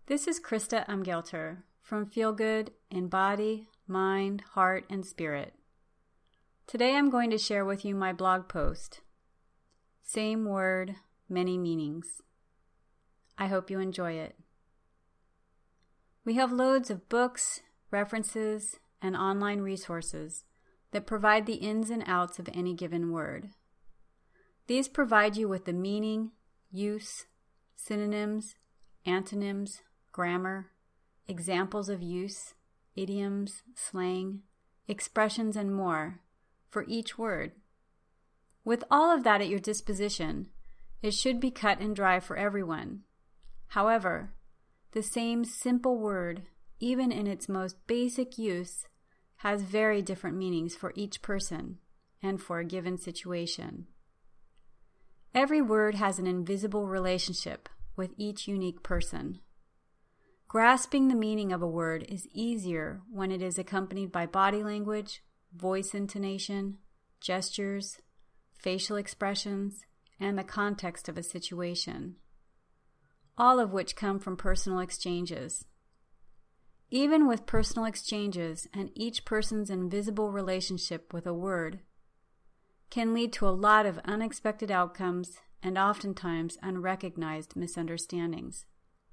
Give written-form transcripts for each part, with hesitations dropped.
This is Krista Umgelter from Feel Good in Body, Mind, Heart, and Spirit. Today I'm going to share with you my blog post, Same Word, Many Meanings. I hope you enjoy it. We have loads of books, references, and online resources that provide the ins and outs of any given word. These provide you with the meaning, use, synonyms, antonyms, grammar, examples of use, idioms, slang, expressions, and more for each word. With all of that at your disposition, it should be cut and dry for everyone. However, the same simple word, even in its most basic use, has very different meanings for each person and for a given situation. Every word has an invisible relationship with each unique person. Grasping the meaning of a word is easier when it is accompanied by body language, voice intonation, gestures, facial expressions, and the context of a situation, all of which come from personal exchanges. Even with personal exchanges and each person's invisible relationship with a word can lead to a lot of unexpected outcomes and oftentimes unrecognized misunderstandings.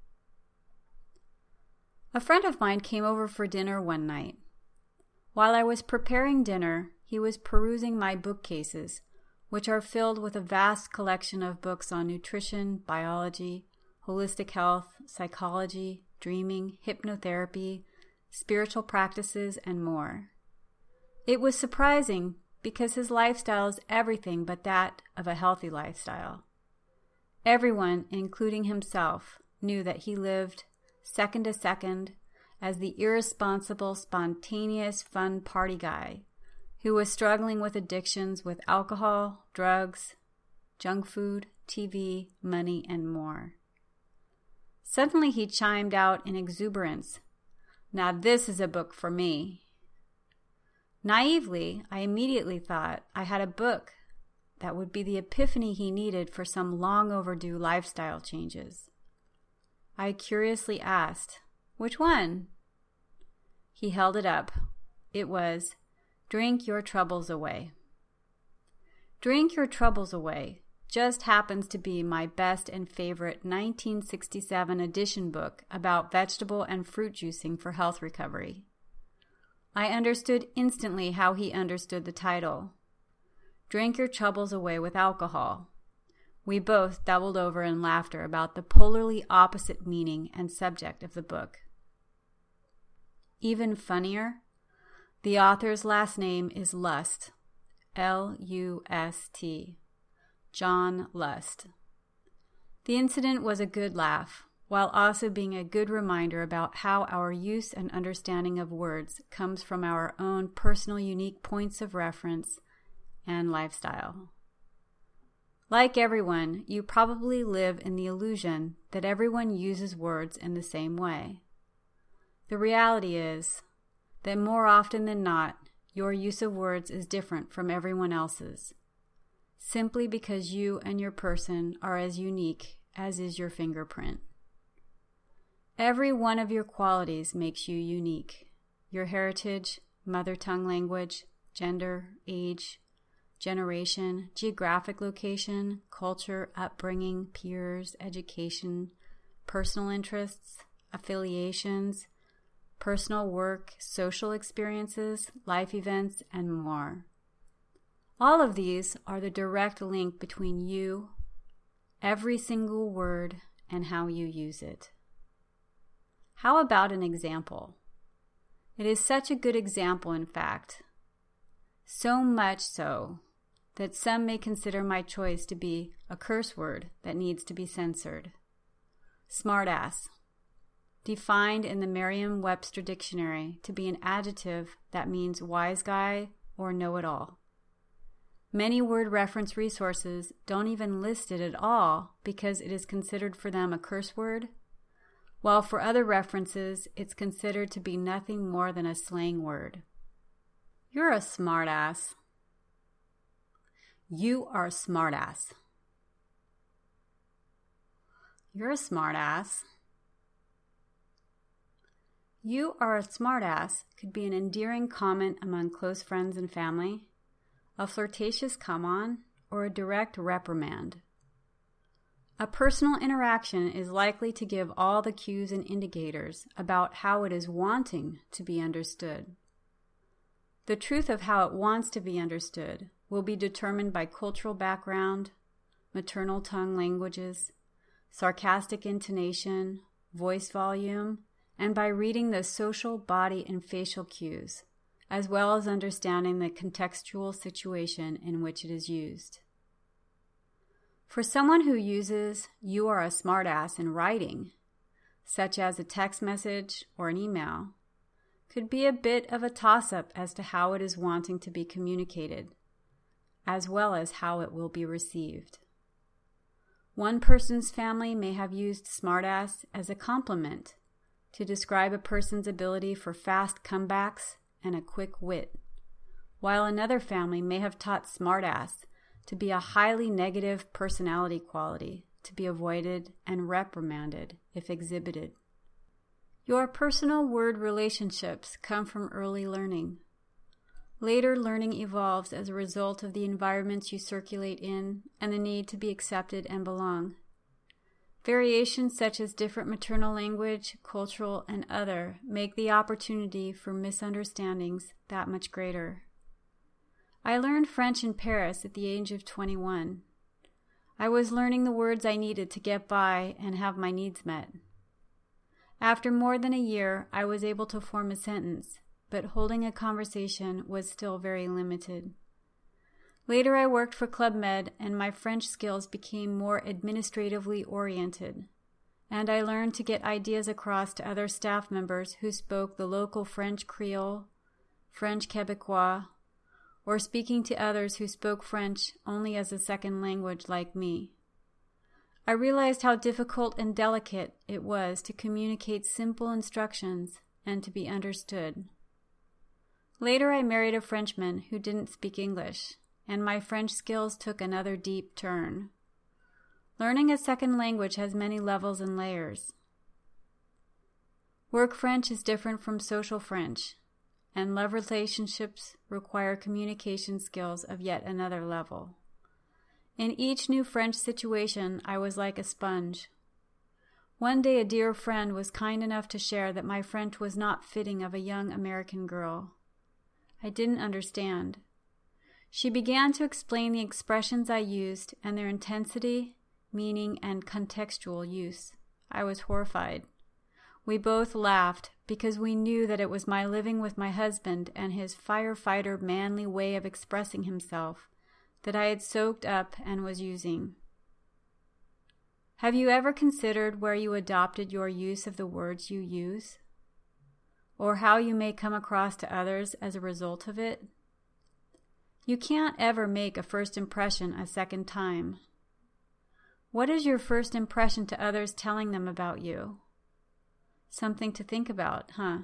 A friend of mine came over for dinner one night. While I was preparing dinner, he was perusing my bookcases, which are filled with a vast collection of books on nutrition, biology, holistic health, psychology, dreaming, hypnotherapy, spiritual practices, and more. It was surprising because his lifestyle is everything but that of a healthy lifestyle. Everyone, including himself, knew that he lived second to second as the irresponsible, spontaneous, fun party guy who was struggling with addictions with alcohol, drugs, junk food, TV, money, and more. Suddenly he chimed out in exuberance, "Now this is a book for me." Naively, I immediately thought I had a book that would be the epiphany he needed for some long overdue lifestyle changes. I curiously asked, "Which one?" He held it up. It was Drink Your Troubles Away. Drink Your Troubles Away just happens to be my best and favorite 1967 edition book about vegetable and fruit juicing for health recovery. I understood instantly how he understood the title. Drink Your Troubles Away with Alcohol. We both doubled over in laughter about the polarly opposite meaning and subject of the book. Even funnier, the author's last name is Lust, L-U-S-T, John Lust. The incident was a good laugh, while also being a good reminder about how our use and understanding of words comes from our own personal unique points of reference and lifestyle. Like everyone, you probably live in the illusion that everyone uses words in the same way. The reality is that more often than not, your use of words is different from everyone else's, simply because you and your person are as unique as is your fingerprint. Every one of your qualities makes you unique. Your heritage, mother tongue language, gender, age, generation, geographic location, culture, upbringing, peers, education, personal interests, affiliations, personal work, social experiences, life events, and more. All of these are the direct link between you, every single word, and how you use it. How about an example? It is such a good example, in fact. So much so that some may consider my choice to be a curse word that needs to be censored. Smartass. Defined in the Merriam-Webster dictionary to be an adjective that means wise guy or know-it-all. Many word reference resources don't even list it at all because it is considered for them a curse word, while for other references it's considered to be nothing more than a slang word. You're a smartass. You are a smartass. You're a smartass. "You are a smartass" could be an endearing comment among close friends and family, a flirtatious come on, or a direct reprimand. A personal interaction is likely to give all the cues and indicators about how it is wanting to be understood. The truth of how it wants to be understood will be determined by cultural background, maternal tongue languages, sarcastic intonation, voice volume, and by reading the social, body, and facial cues, as well as understanding the contextual situation in which it is used. For someone who uses "you are a smartass" in writing, such as a text message or an email, could be a bit of a toss-up as to how it is wanting to be communicated, as well as how it will be received. One person's family may have used smartass as a compliment to describe a person's ability for fast comebacks and a quick wit, while another family may have taught smartass to be a highly negative personality quality to be avoided and reprimanded if exhibited. Your personal word relationships come from early learning. Later learning evolves as a result of the environments you circulate in and the need to be accepted and belong. Variations such as different maternal language, cultural, and other make the opportunity for misunderstandings that much greater. I learned French in Paris at the age of 21. I was learning the words I needed to get by and have my needs met. After more than a year, I was able to form a sentence, but holding a conversation was still very limited. Later, I worked for Club Med, and my French skills became more administratively oriented, and I learned to get ideas across to other staff members who spoke the local French Creole, French Quebecois, or speaking to others who spoke French only as a second language like me. I realized how difficult and delicate it was to communicate simple instructions and to be understood. Later, I married a Frenchman who didn't speak English, and my French skills took another deep turn. Learning a second language has many levels and layers. Work French is different from social French, and love relationships require communication skills of yet another level. In each new French situation, I was like a sponge. One day, a dear friend was kind enough to share that my French was not fitting of a young American girl. I didn't understand. She began to explain the expressions I used and their intensity, meaning, and contextual use. I was horrified. We both laughed because we knew that it was my living with my husband and his firefighter manly way of expressing himself that I had soaked up and was using. Have you ever considered where you adopted your use of the words you use? Or how you may come across to others as a result of it? You can't ever make a first impression a second time. What is your first impression to others telling them about you? Something to think about, huh?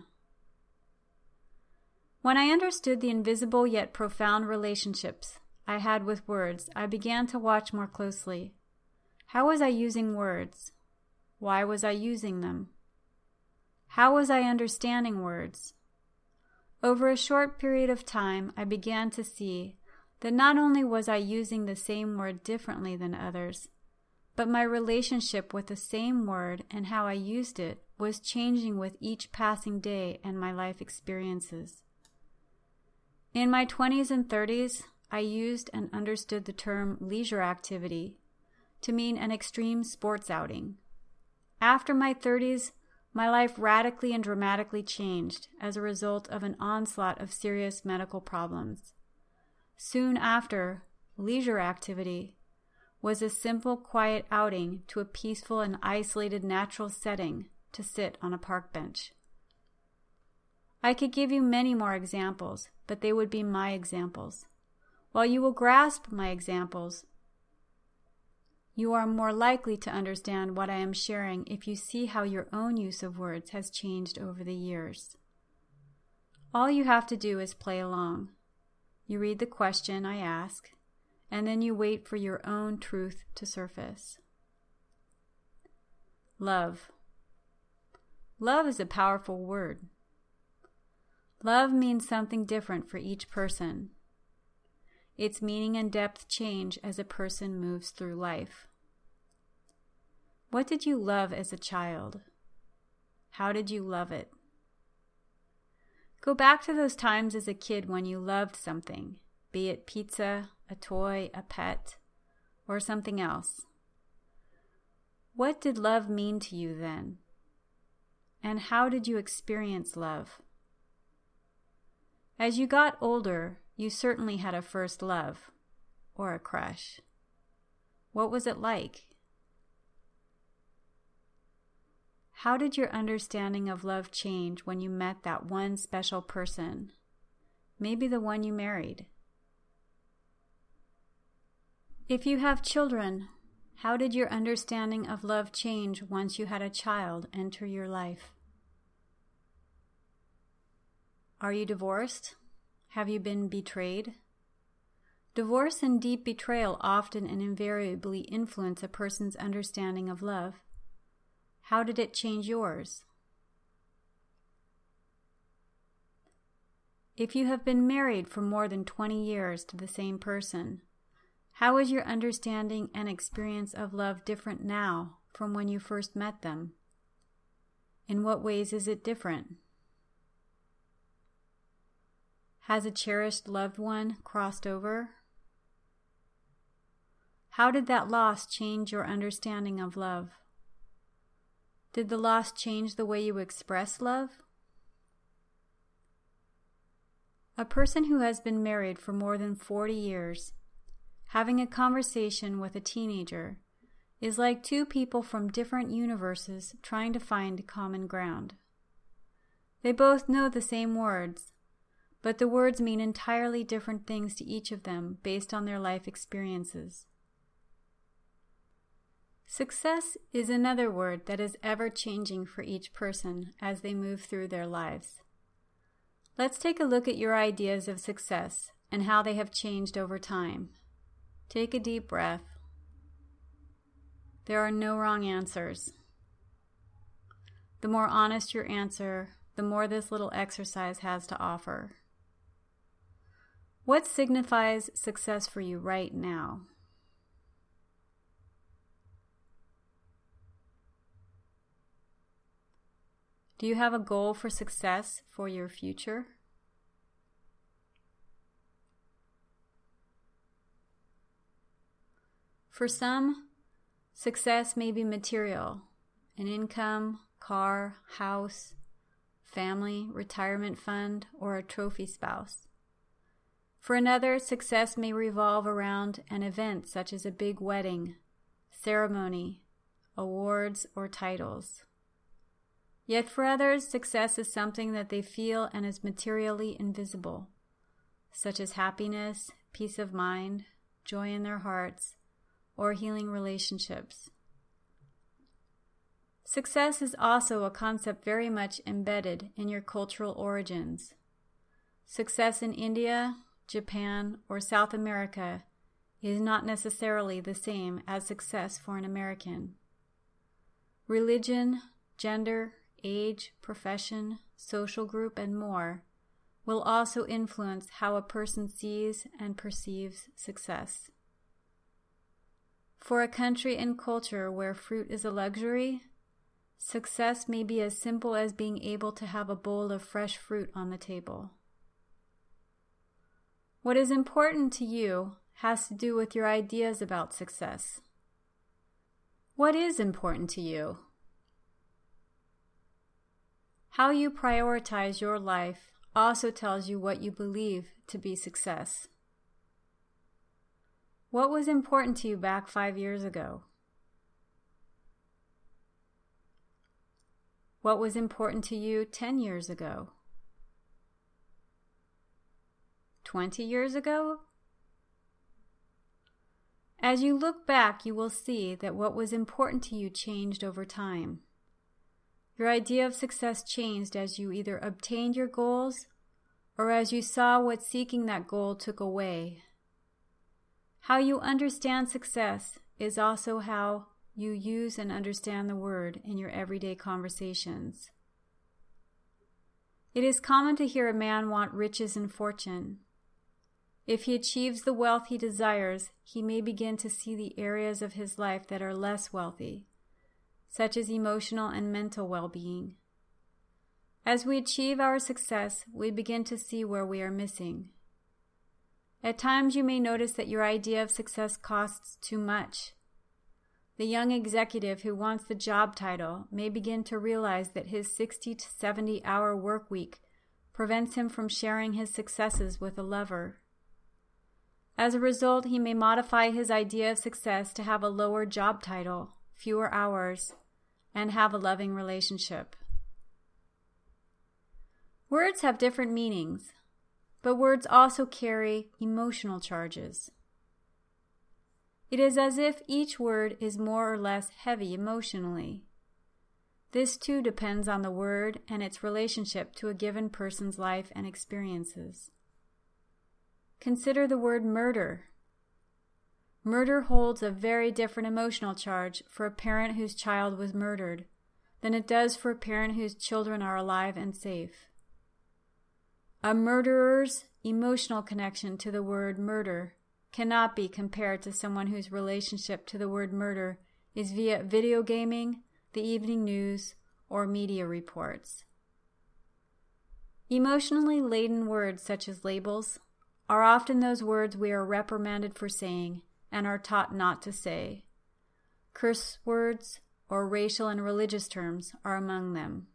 When I understood the invisible yet profound relationships I had with words, I began to watch more closely. How was I using words? Why was I using them? How was I understanding words? Over a short period of time, I began to see that not only was I using the same word differently than others, but my relationship with the same word and how I used it was changing with each passing day and my life experiences. In my 20s and 30s, I used and understood the term leisure activity to mean an extreme sports outing. After my 30s, my life radically and dramatically changed as a result of an onslaught of serious medical problems. Soon after, leisure activity was a simple, quiet outing to a peaceful and isolated natural setting to sit on a park bench. I could give you many more examples, but they would be my examples. While you will grasp my examples, you are more likely to understand what I am sharing if you see how your own use of words has changed over the years. All you have to do is play along. You read the question I ask, and then you wait for your own truth to surface. Love. Love is a powerful word. Love means something different for each person. Its meaning and depth change as a person moves through life. What did you love as a child? How did you love it? Go back to those times as a kid when you loved something, be it pizza, a toy, a pet, or something else. What did love mean to you then? And how did you experience love? As you got older, you certainly had a first love, or a crush. What was it like? How did your understanding of love change when you met that one special person? Maybe the one you married. If you have children, how did your understanding of love change once you had a child enter your life? Are you divorced? Have you been betrayed? Divorce and deep betrayal often and invariably influence a person's understanding of love. How did it change yours? If you have been married for more than 20 years to the same person, how is your understanding and experience of love different now from when you first met them? In what ways is it different? Has a cherished loved one crossed over? How did that loss change your understanding of love? Did the loss change the way you express love? A person who has been married for more than 40 years, having a conversation with a teenager, is like two people from different universes trying to find common ground. They both know the same words, but the words mean entirely different things to each of them based on their life experiences. Success is another word that is ever-changing for each person as they move through their lives. Let's take a look at your ideas of success and how they have changed over time. Take a deep breath. There are no wrong answers. The more honest your answer, the more this little exercise has to offer. What signifies success for you right now? Do you have a goal for success for your future? For some, success may be material, an income, car, house, family, retirement fund, or a trophy spouse. For another, success may revolve around an event such as a big wedding, ceremony, awards, or titles. Yet for others, success is something that they feel and is materially invisible, such as happiness, peace of mind, joy in their hearts, or healing relationships. Success is also a concept very much embedded in your cultural origins. Success in India, Japan, or South America is not necessarily the same as success for an American. Religion, gender, age, profession, social group, and more will also influence how a person sees and perceives success. For a country and culture where fruit is a luxury, success may be as simple as being able to have a bowl of fresh fruit on the table. What is important to you has to do with your ideas about success. What is important to you? How you prioritize your life also tells you what you believe to be success. What was important to you back 5 years ago? What was important to you 10 years ago? 20 years ago? As you look back, you will see that what was important to you changed over time. Your idea of success changed as you either obtained your goals or as you saw what seeking that goal took away. How you understand success is also how you use and understand the word in your everyday conversations. It is common to hear a man want riches and fortune. If he achieves the wealth he desires, he may begin to see the areas of his life that are less wealthy, such as emotional and mental well-being. As we achieve our success, we begin to see where we are missing. At times you may notice that your idea of success costs too much. The young executive who wants the job title may begin to realize that his 60 to 70-hour work week prevents him from sharing his successes with a lover. As a result, he may modify his idea of success to have a lower job title, fewer hours, and have a loving relationship. Words have different meanings, but words also carry emotional charges. It is as if each word is more or less heavy emotionally. This too depends on the word and its relationship to a given person's life and experiences. Consider the word murder. Murder holds a very different emotional charge for a parent whose child was murdered than it does for a parent whose children are alive and safe. A murderer's emotional connection to the word murder cannot be compared to someone whose relationship to the word murder is via video gaming, the evening news, or media reports. Emotionally laden words such as labels are often those words we are reprimanded for saying and are taught not to say. Curse words or racial and religious terms are among them.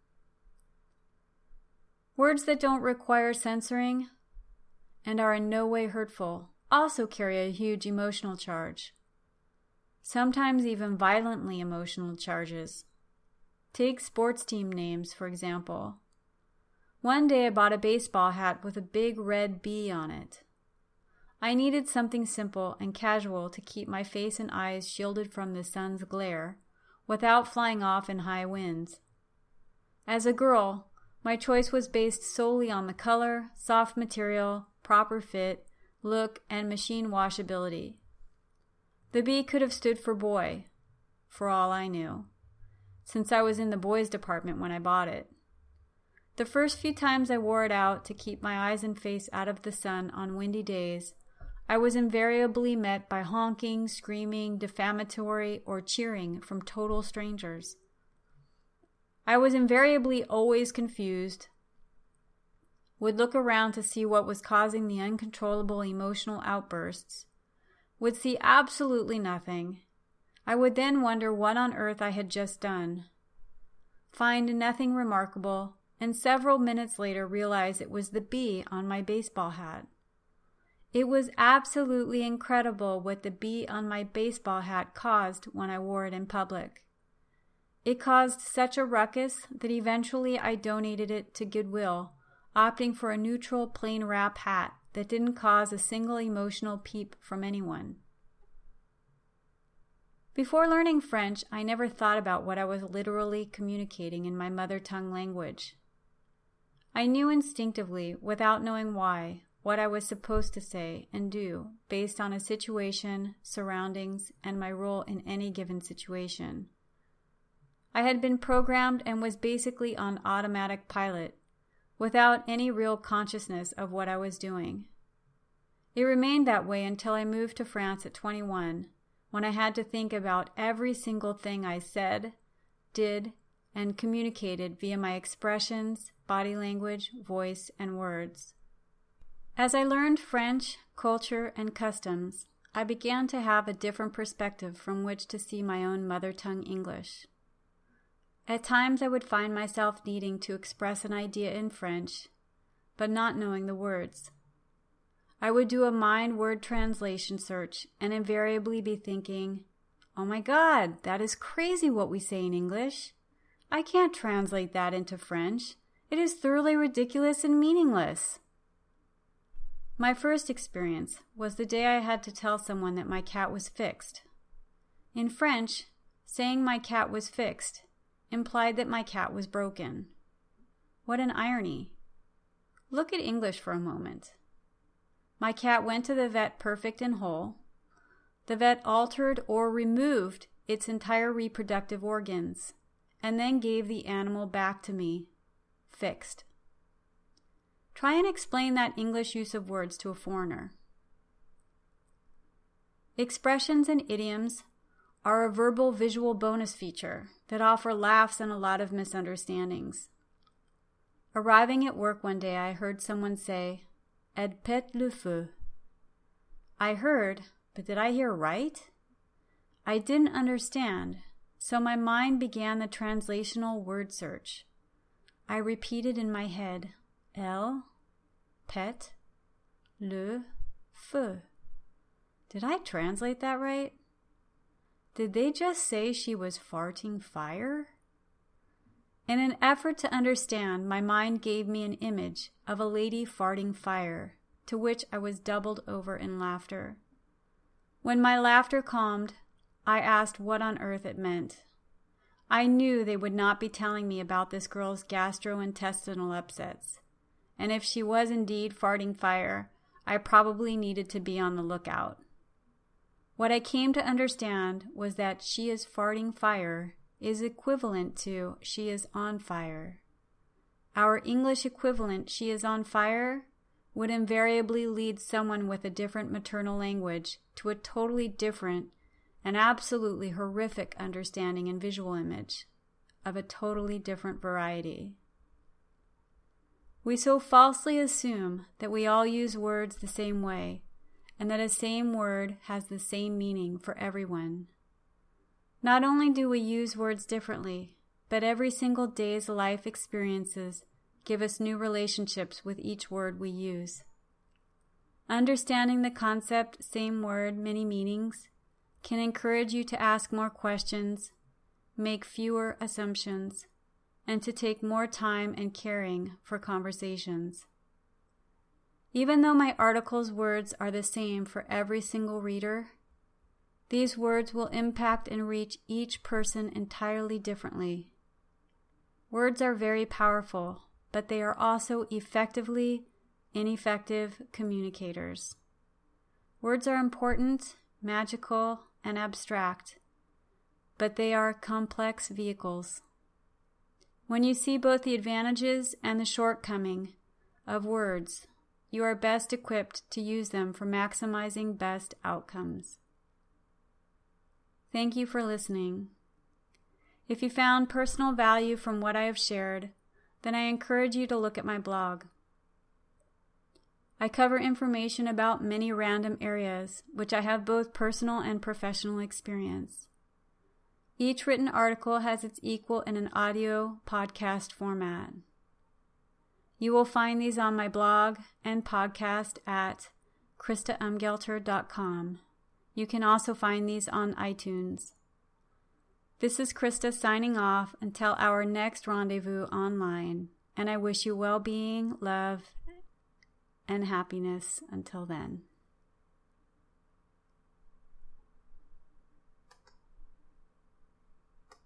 Words that don't require censoring and are in no way hurtful also carry a huge emotional charge, sometimes even violently emotional charges. Take sports team names, for example. One day I bought a baseball hat with a big red B on it. I needed something simple and casual to keep my face and eyes shielded from the sun's glare without flying off in high winds. As a girl, my choice was based solely on the color, soft material, proper fit, look, and machine washability. The B could have stood for boy, for all I knew, since I was in the boys department when I bought it. The first few times I wore it out to keep my eyes and face out of the sun on windy days, I was invariably met by honking, screaming, defamatory, or cheering from total strangers. I was invariably always confused, would look around to see what was causing the uncontrollable emotional outbursts, would see absolutely nothing. I would then wonder what on earth I had just done, find nothing remarkable, and several minutes later realize it was the B on my baseball hat. It was absolutely incredible what the B on my baseball hat caused when I wore it in public. It caused such a ruckus that eventually I donated it to Goodwill, opting for a neutral plain wrap hat that didn't cause a single emotional peep from anyone. Before learning French, I never thought about what I was literally communicating in my mother tongue language. I knew instinctively, without knowing why, what I was supposed to say and do based on a situation, surroundings, and my role in any given situation. I had been programmed and was basically on automatic pilot, without any real consciousness of what I was doing. It remained that way until I moved to France at 21, when I had to think about every single thing I said, did, and communicated via my expressions, body language, voice, and words. As I learned French, culture, and customs, I began to have a different perspective from which to see my own mother tongue English. At times I would find myself needing to express an idea in French, but not knowing the words. I would do a mind word translation search and invariably be thinking, "Oh my God, that is crazy what we say in English. I can't translate that into French. It is thoroughly ridiculous and meaningless." My first experience was the day I had to tell someone that my cat was fixed. In French, saying my cat was fixed implied that my cat was broken. What an irony. Look at English for a moment. My cat went to the vet perfect and whole. The vet altered or removed its entire reproductive organs and then gave the animal back to me, fixed. Try and explain that English use of words to a foreigner. Expressions and idioms are a verbal visual bonus feature that offer laughs and a lot of misunderstandings. Arriving at work one day, I heard someone say, "Elle pète le feu." I heard, but did I hear right? I didn't understand, so my mind began the translational word search. I repeated in my head, "Elle pète le feu." Did I translate that right? Did they just say she was farting fire? In an effort to understand, my mind gave me an image of a lady farting fire, to which I was doubled over in laughter. When my laughter calmed, I asked what on earth it meant. I knew they would not be telling me about this girl's gastrointestinal upsets, and if she was indeed farting fire, I probably needed to be on the lookout. What I came to understand was that "she is farting fire" is equivalent to "she is on fire." Our English equivalent, "she is on fire," would invariably lead someone with a different maternal language to a totally different and absolutely horrific understanding and visual image of a totally different variety. We so falsely assume that we all use words the same way, and that a same word has the same meaning for everyone. Not only do we use words differently, but every single day's life experiences give us new relationships with each word we use. Understanding the concept "same word, many meanings" can encourage you to ask more questions, make fewer assumptions, and to take more time and caring for conversations. Even though my article's words are the same for every single reader, these words will impact and reach each person entirely differently. Words are very powerful, but they are also effectively ineffective communicators. Words are important, magical, and abstract, but they are complex vehicles. When you see both the advantages and the shortcoming of words, you are best equipped to use them for maximizing best outcomes. Thank you for listening. If you found personal value from what I have shared, then I encourage you to look at my blog. I cover information about many random areas, which I have both personal and professional experience. Each written article has its equal in an audio podcast format. You will find these on my blog and podcast at KristaUmgelter.com. You can also find these on iTunes. This is Krista signing off until our next rendezvous online, and I wish you well-being, love, and happiness until then.